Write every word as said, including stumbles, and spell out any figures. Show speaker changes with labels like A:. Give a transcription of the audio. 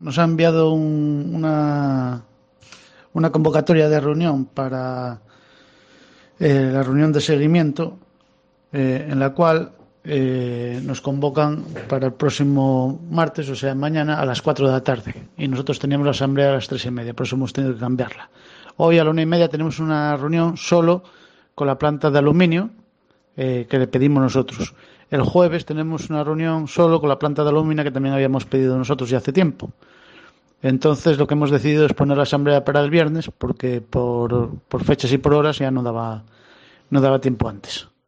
A: nos ha enviado un- una, una convocatoria de reunión para eh, la reunión de seguimiento, eh, en la cual eh, nos convocan para el próximo martes, o sea, mañana a las cuatro de la tarde. Y nosotros teníamos la asamblea a las tres y media, por eso hemos tenido que cambiarla. Hoy a la una y media tenemos una reunión solo con la planta de aluminio eh, que le pedimos nosotros. El jueves tenemos una reunión solo con la planta de aluminio que también habíamos pedido nosotros ya hace tiempo. Entonces lo que hemos decidido es poner la asamblea para el viernes porque por, por fechas y por horas ya no daba, no daba tiempo antes.